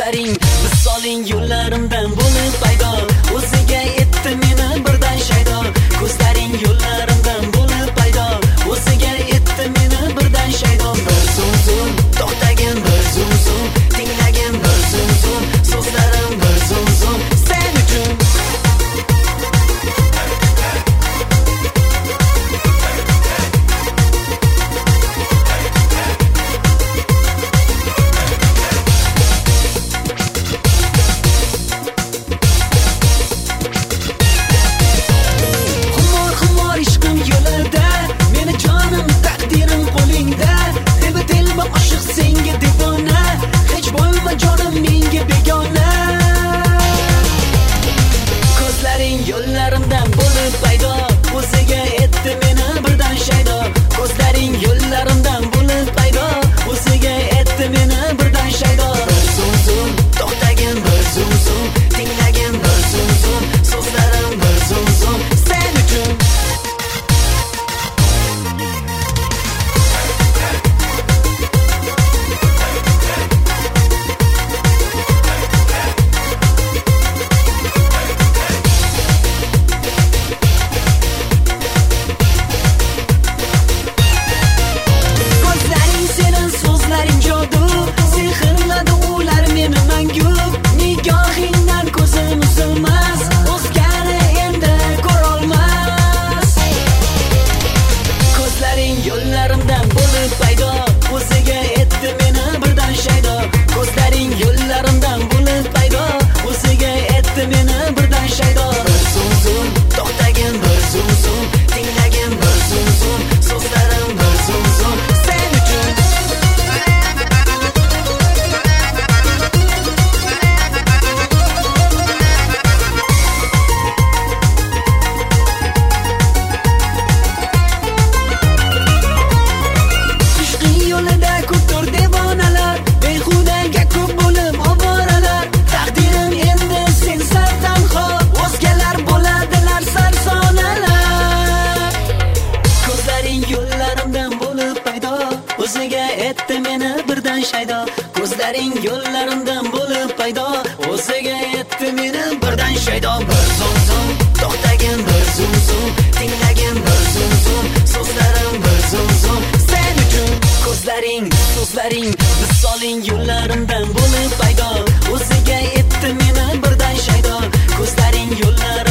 ko'zlaring misoling yo'llarimdan bo'lib paydo, o'ziga etdi meni birdan shaydo. Ko'zlaring yo'llarimdan bo'lib paydo, o'ziga etdi meni birdan shaydo. Bir zum to'xtagin, bir zum tinglagin, bir zum so'zlarim bir zum sen uchun. Yo'llarimdan bo'lib paydo, o'ziga etdi meni birdan shaydo. Ko'zlaring yo'llarimdan bo'lib paydo, o'ziga etdi meni birdan shaydo. Bir zum to'xtagin, bir zum tinglagin, bir zum so'zlarim bir zum sen uchun. Yo'llarimdan bo'lib paydo, o'ziga etdi meni birdan shaydo. Ko'zlaring yo'llarimdan bo'lib paydo, o'ziga etdi meni birdan shaydo. Bir zum to'xtagin, bir zum tinglagin, bir zum so'zlarim bir zum sen uchun. Yo'llarimdan bo'lib paydo, o'ziga etdi meni birdan shaydo. Ko'zlaring yo'llarimdan bo'lib paydo, o'ziga etdi meni birdan shaydo. Bir zum to'xtagin, bir zum tinglagin, bir zum so'zlarim bir zum sen uchun. Ko'zlaring misoling yo'llarimdan bo'lib paydo, o'ziga etdi meni birdan shaydo. Ko'zlaring yo'llarimdan